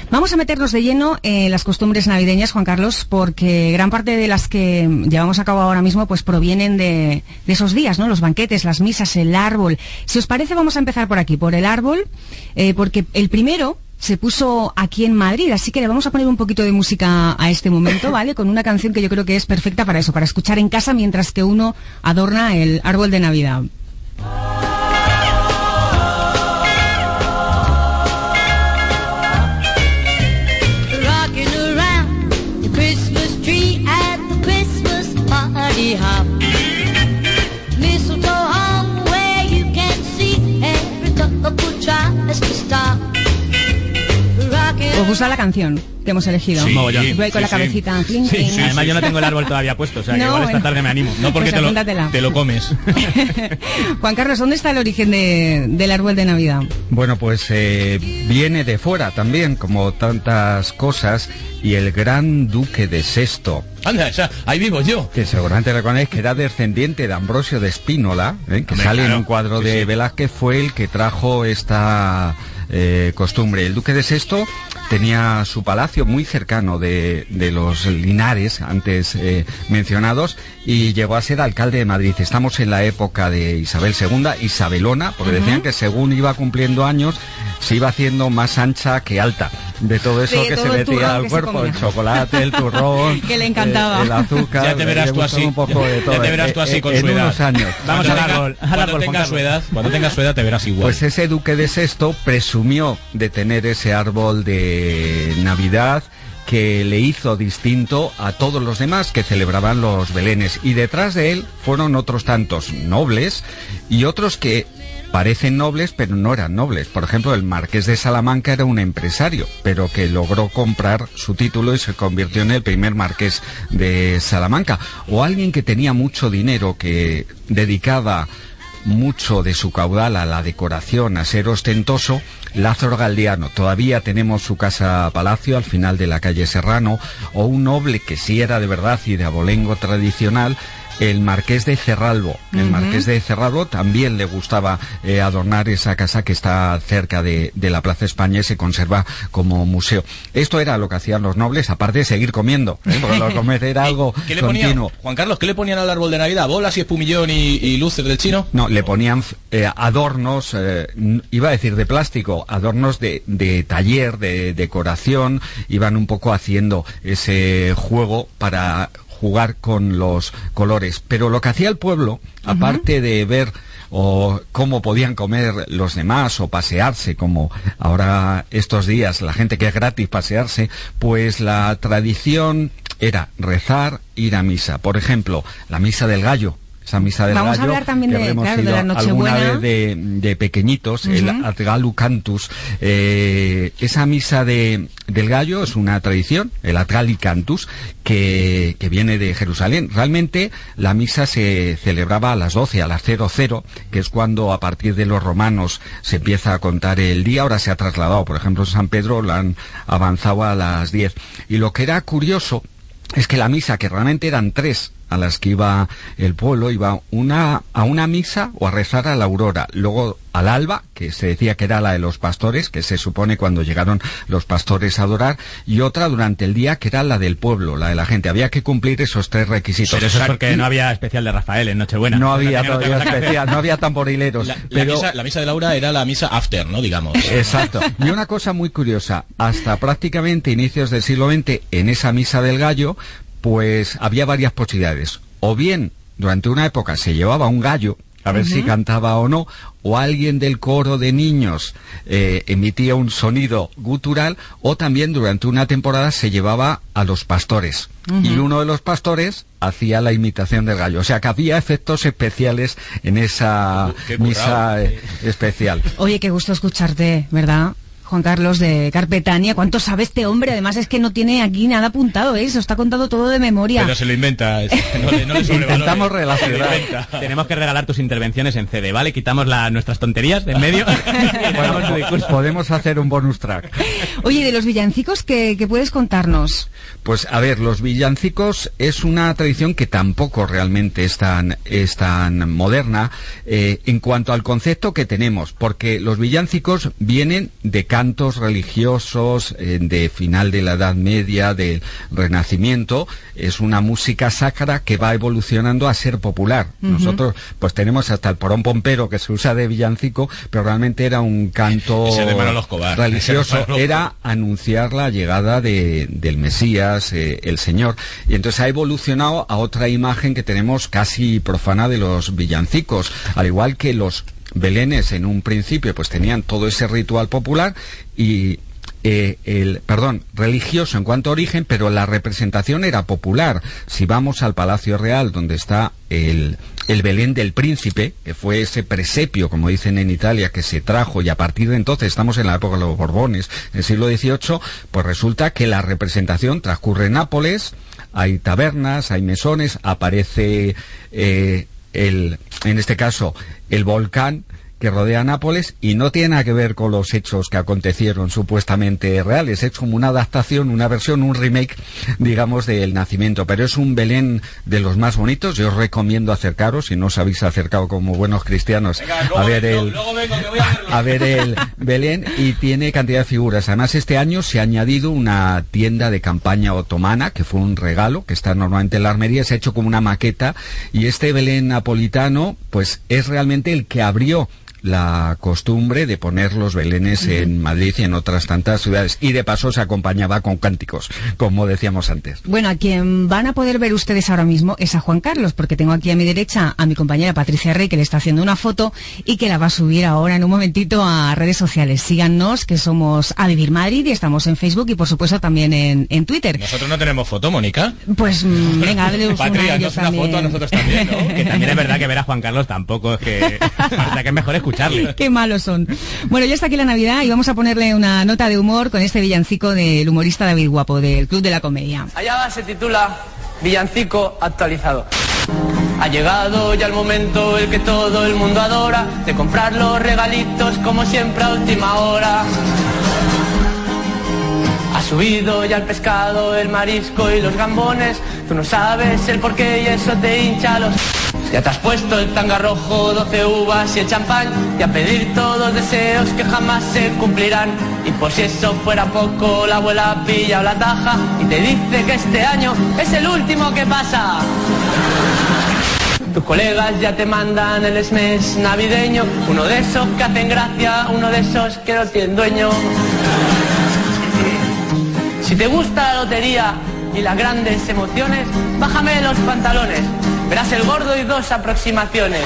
Vamos a meternos de lleno en las costumbres navideñas, Juan Carlos, porque gran parte de las que llevamos a cabo ahora mismo pues provienen de esos días, ¿no? Los banquetes, las misas, el árbol. Si os parece, vamos a empezar por aquí, por el árbol, porque el primero se puso aquí en Madrid, así que le vamos a poner un poquito de música a este momento, ¿vale? Con una canción que yo creo que es perfecta para eso, para escuchar en casa mientras que uno adorna el árbol de Navidad. Hop. Mistletoe hung where you can see every couple tries to stop. ¿Os gusta la canción que hemos elegido? Sí, yo ahí con la cabecita. Sí. Sí. Además yo no tengo el árbol todavía puesto, o sea que igual esta tarde me animo. No porque pues te lo comes. Juan Carlos, ¿dónde está el origen del árbol de Navidad? Bueno, pues viene de fuera también, como tantas cosas, y el gran duque de Sexto. Anda, o sea, ahí vivo yo. Que seguramente reconocéis que era descendiente de Ambrosio de Spínola, que sale en un cuadro de Velázquez, fue el que trajo esta costumbre. El duque de Sexto tenía su palacio muy cercano de los Linares, antes mencionados, y llegó a ser alcalde de Madrid. Estamos en la época de Isabel II, Isabelona, porque decían que según iba cumpliendo años, se iba haciendo más ancha que alta. De todo eso que se metía al cuerpo, el chocolate, el turrón, que le encantaba, el azúcar. Ya te verás tú así. Ya te verás tú así con su edad. Unos años. Vamos al árbol. Cuando tengas su edad te verás igual. Pues ese duque de Sexto presumió de tener ese árbol de Navidad que le hizo distinto a todos los demás que celebraban los belenes. Y detrás de él fueron otros tantos nobles y otros que parecen nobles, pero no eran nobles. Por ejemplo, el marqués de Salamanca era un empresario, pero que logró comprar su título y se convirtió en el primer marqués de Salamanca. O alguien que tenía mucho dinero, que dedicaba mucho de su caudal a la decoración, a ser ostentoso, Lázaro Galdiano. Todavía tenemos su casa-palacio al final de la calle Serrano. O un noble que sí era de verdad y de abolengo tradicional, el marqués de Cerralbo. El marqués de Cerralbo también le gustaba adornar esa casa que está cerca de la Plaza España y se conserva como museo. Esto era lo que hacían los nobles, aparte de seguir comiendo, porque lo comer era algo continuo. Juan Carlos, ¿qué le ponían al árbol de Navidad? ¿Bolas y espumillón y luces del chino? No, le ponían adornos, iba a decir de plástico, adornos de taller, de decoración. Iban un poco haciendo ese juego para jugar con los colores. Pero lo que hacía el pueblo, aparte de ver o cómo podían comer los demás o pasearse, como ahora estos días la gente que es gratis pasearse, pues la tradición era rezar, ir a misa. Por ejemplo, la misa del gallo. Esa misa del Vamos gallo, a hablar también de la Nochebuena. Alguna vez de pequeñitos, el Atgalu Cantus. Esa misa del gallo es una tradición, el Atgali Cantus, que viene de Jerusalén. Realmente la misa se celebraba a las 12, a las 00, que es cuando a partir de los romanos se empieza a contar el día. Ahora se ha trasladado, por ejemplo, en San Pedro la han avanzado a las 10. Y lo que era curioso es que la misa, que realmente eran 3 a las que iba el pueblo, iba a una misa o a rezar a la aurora, luego al alba, que se decía que era la de los pastores, que se supone cuando llegaron los pastores a adorar, y otra durante el día, que era la del pueblo, la de la gente. Había que cumplir esos 3 requisitos. Pero eso es porque no había especial de Rafael en Nochebuena. No había todavía especial, no había tamborileros. La misa de Laura era la misa after, ¿no? Digamos. Exacto. Y una cosa muy curiosa, hasta prácticamente inicios del siglo XX, en esa misa del gallo, pues había varias posibilidades. O bien, durante una época se llevaba un gallo, a ver si cantaba o no, o alguien del coro de niños emitía un sonido gutural, o también durante una temporada se llevaba a los pastores. Y uno de los pastores hacía la imitación del gallo. O sea que había efectos especiales en esa misa especial. Oye, qué gusto escucharte, ¿verdad? Juan Carlos de Carpetania, ¿cuánto sabe este hombre? Además es que no tiene aquí nada apuntado, ¿eh? Se está contando todo de memoria. Pero se lo inventa, no le intentamos relacionar. Tenemos que regalar tus intervenciones en CD, ¿vale? Quitamos nuestras tonterías de en medio. Bueno, podemos hacer un bonus track. Oye, ¿de los villancicos qué puedes contarnos? Pues a ver, los villancicos es una tradición que tampoco realmente es tan moderna en cuanto al concepto que tenemos, porque los villancicos vienen de cantos religiosos de final de la Edad Media, del Renacimiento. Es una música sacra que va evolucionando a ser popular. Nosotros pues tenemos hasta el porón pompero que se usa de villancico, pero realmente era un canto religioso, era anunciar la llegada del Mesías, el Señor, y entonces ha evolucionado a otra imagen que tenemos casi profana de los villancicos, al igual que los belenes en un principio pues tenían todo ese ritual popular y religioso en cuanto a origen, pero la representación era popular. Si vamos al Palacio Real, donde está el Belén del Príncipe, que fue ese presepio, como dicen en Italia, que se trajo, y a partir de entonces estamos en la época de los Borbones, en el siglo XVIII, pues resulta que la representación transcurre en Nápoles, hay tabernas, hay mesones, aparece en este caso el volcán que rodea Nápoles, y no tiene nada que ver con los hechos que acontecieron supuestamente reales. Es como una adaptación, una versión, un remake, digamos, del nacimiento, pero es un Belén de los más bonitos. Yo os recomiendo acercaros, si no os habéis acercado como buenos cristianos, a ver el Belén, y tiene cantidad de figuras. Además, este año se ha añadido una tienda de campaña otomana, que fue un regalo, que está normalmente en la armería, se ha hecho como una maqueta, y este Belén napolitano, pues es realmente el que abrió la costumbre de poner los belenes en Madrid y en otras tantas ciudades, y de paso se acompañaba con cánticos, como decíamos antes. Bueno, a quien van a poder ver ustedes ahora mismo es a Juan Carlos, porque tengo aquí a mi derecha a mi compañera Patricia Rey, que le está haciendo una foto y que la va a subir ahora en un momentito a redes sociales. Síganos, que somos A Vivir Madrid, y estamos en Facebook y por supuesto también en Twitter. ¿Nosotros no tenemos foto, Mónica? Pues venga, hazle Patria, una foto a nosotros también, ¿no? Que también es verdad que ver a Juan Carlos tampoco es que... es verdad que es mejor escucharle. Qué malos son. Bueno, ya está aquí la Navidad y vamos a ponerle una nota de humor con este villancico del humorista David Guapo, del Club de la Comedia. Allá va, se titula Villancico actualizado. Ha llegado ya el momento, el que todo el mundo adora, de comprar los regalitos como siempre a última hora. Ha subido ya el pescado, el marisco y los gambones, tú no sabes el porqué y eso te hincha los... Ya te has puesto el tanga rojo, 12 uvas y el champán, y a pedir todos deseos que jamás se cumplirán. Y por si eso fuera poco, la abuela ha pillado la taja y te dice que este año es el último que pasa. Tus colegas ya te mandan el SMS navideño, uno de esos que hacen gracia, uno de esos que no tienen dueño. Si te gusta la lotería y las grandes emociones, bájame los pantalones, verás el gordo y 2 aproximaciones.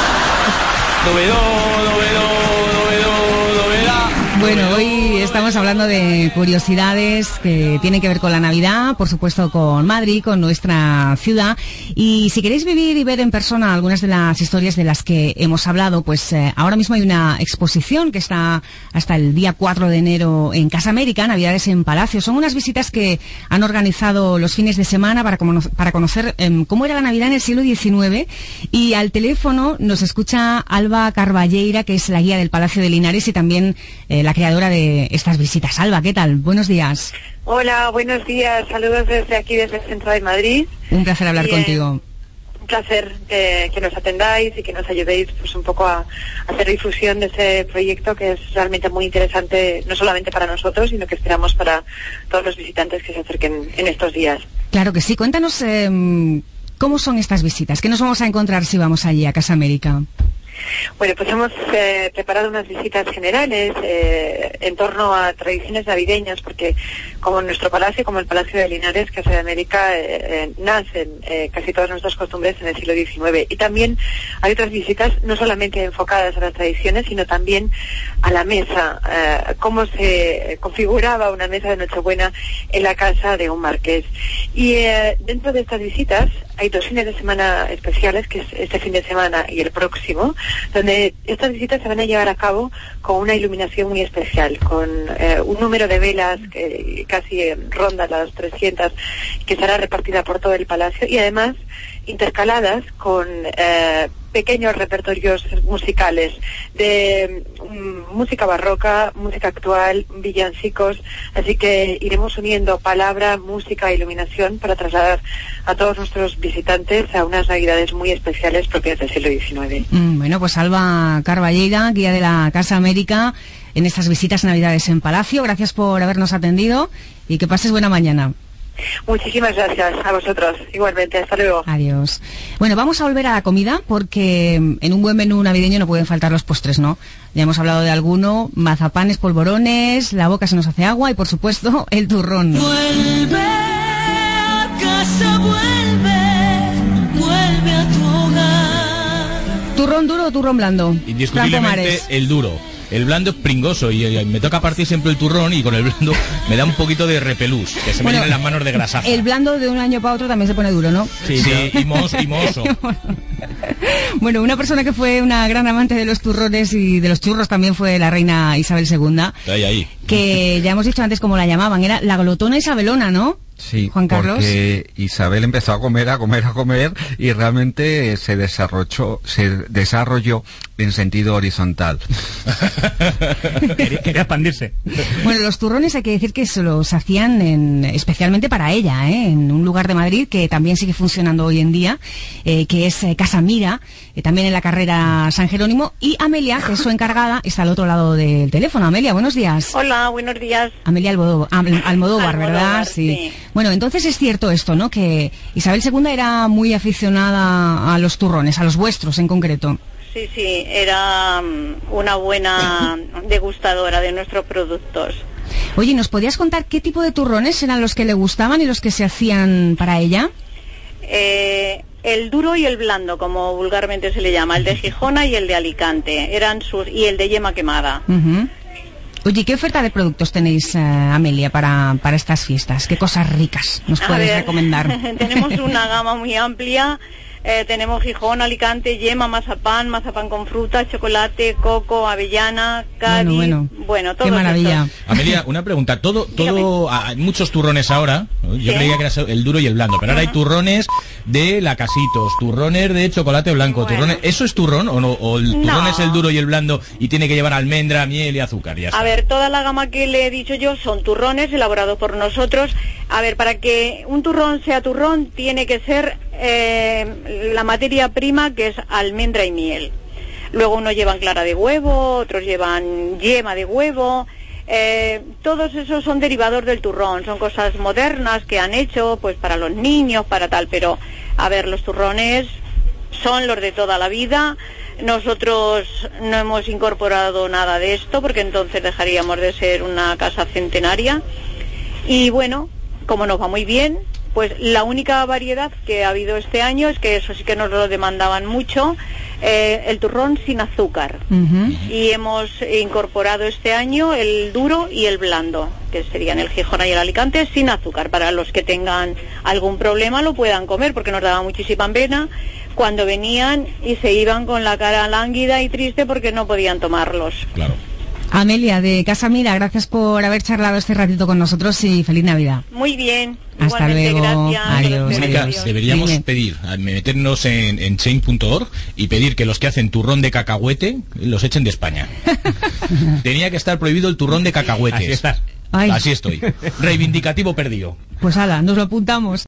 Bueno, hoy estamos hablando de curiosidades que tienen que ver con la Navidad, por supuesto con Madrid, con nuestra ciudad. Y si queréis vivir y ver en persona algunas de las historias de las que hemos hablado, pues ahora mismo hay una exposición que está hasta el día 4 de enero en Casa América, Navidades en Palacio. Son unas visitas que han organizado los fines de semana para conocer cómo era la Navidad en el siglo XIX. Y al teléfono nos escucha Alba Carballeira, que es la guía del Palacio de Linares y también la creadora de estas visitas. Alba, ¿qué tal? Buenos días. Hola, buenos días. Saludos desde aquí, desde el centro de Madrid. Un placer hablar contigo. Un placer que nos atendáis y que nos ayudéis pues un poco a hacer difusión de ese proyecto, que es realmente muy interesante, no solamente para nosotros, sino que esperamos para todos los visitantes que se acerquen en estos días. Claro que sí. Cuéntanos cómo son estas visitas. ¿Qué nos vamos a encontrar si vamos allí a Casa América? Bueno, pues hemos preparado unas visitas generales en torno a tradiciones navideñas, porque como nuestro palacio, como el Palacio de Linares, Casa de América, nacen casi todas nuestras costumbres en el siglo XIX. Y también hay otras visitas no solamente enfocadas a las tradiciones, sino también a la mesa, cómo se configuraba una mesa de Nochebuena en la casa de un marqués. Y dentro de estas visitas hay 2 fines de semana especiales, que es este fin de semana y el próximo, donde estas visitas se van a llevar a cabo con una iluminación muy especial, con un número de velas que casi ronda las 300, que estará repartida por todo el palacio, y además intercaladas con pequeños repertorios musicales de música barroca, música actual, villancicos, así que iremos uniendo palabra, música e iluminación para trasladar a todos nuestros visitantes a unas navidades muy especiales propias del siglo XIX. Bueno, pues Alba Carballeira, guía de la Casa América, en estas visitas navidades en Palacio. Gracias por habernos atendido y que pases buena mañana. Muchísimas gracias a vosotros. Igualmente, hasta luego. Adiós. Bueno, vamos a volver a la comida porque en un buen menú navideño no pueden faltar los postres, ¿no? Ya hemos hablado de alguno, mazapanes, polvorones, la boca se nos hace agua y, por supuesto, el turrón. Vuelve a casa, vuelve a tu hogar. ¿Turrón duro o turrón blando? Fran Indiscutiblemente Pomares. el duro. El blando es pringoso y me toca partir siempre el turrón y con el blando me da un poquito de repelús, que se me llenan las manos de grasaza. El blando de un año para otro también se pone duro, ¿no? Sí, y mohoso. Bueno, una persona que fue una gran amante de los turrones y de los churros también fue la reina Isabel II, Ahí. que ya hemos dicho antes cómo la llamaban, era la glotona isabelona, ¿no? Sí, Juan Carlos. porque Isabel empezó a comer y realmente se desarrolló en sentido horizontal. Quería expandirse. Bueno, los turrones hay que decir que se los hacían especialmente para ella, en un lugar de Madrid que también sigue funcionando hoy en día, que es Casa Mira, también en la carrera San Jerónimo, y Amelia, que es su encargada, está al otro lado del teléfono. Amelia, buenos días. Hola, buenos días. Amelia Almodóvar, ¿verdad? Sí. Bueno, entonces es cierto esto, ¿no? Que Isabel II era muy aficionada a los turrones, a los vuestros en concreto. Sí, era una buena degustadora de nuestros productos. Oye, ¿nos podías contar qué tipo de turrones eran los que le gustaban y los que se hacían para ella? El duro y el blando, como vulgarmente se le llama, el de Gijona y el de Alicante, y el de yema quemada. Uh-huh. Oye, ¿qué oferta de productos tenéis, Amelia, para estas fiestas? ¿Qué cosas ricas nos puedes recomendar? Tenemos una gama muy amplia. Tenemos Gijón, Alicante, yema, mazapán con fruta, chocolate, coco, avellana, Cádiz, bueno, todo. Qué maravilla. Eso. Amelia, una pregunta, hay muchos turrones ahora, ¿no? Yo creía que era el duro y el blando, pero ahora hay turrones de lacasitos, turrones de chocolate blanco, turrones, ¿eso es turrón o no? ¿O el turrón es el duro y el blando y tiene que llevar almendra, miel y azúcar? Ya está. A ver, toda la gama que le he dicho yo son turrones elaborados por nosotros. A ver, para que un turrón sea turrón tiene que ser la materia prima, que es almendra y miel. Luego unos llevan clara de huevo, otros llevan yema de huevo. Todos esos son derivados del turrón, son cosas modernas que han hecho pues para los niños, para tal, pero a ver, los turrones son los de toda la vida. Nosotros no hemos incorporado nada de esto porque entonces dejaríamos de ser una casa centenaria. Y bueno, como nos va muy bien, pues la única variedad que ha habido este año es que eso sí que nos lo demandaban mucho, el turrón sin azúcar. Uh-huh. Y hemos incorporado este año el duro y el blando, que serían el Gijona y el Alicante, sin azúcar. Para los que tengan algún problema lo puedan comer, porque nos daba muchísima pena cuando venían y se iban con la cara lánguida y triste porque no podían tomarlos. Claro. Amelia, de Casa Mira, gracias por haber charlado este ratito con nosotros y feliz Navidad. Muy bien. Hasta Igualmente, luego. gracias. Adiós. Mónica, Adiós. deberíamos Dime. meternos en chain.org y pedir que los que hacen turrón de cacahuete los echen de España. Tenía que estar prohibido el turrón de cacahuetes. Así estás. Ay. Así estoy. Reivindicativo perdido. Pues ala, nos lo apuntamos.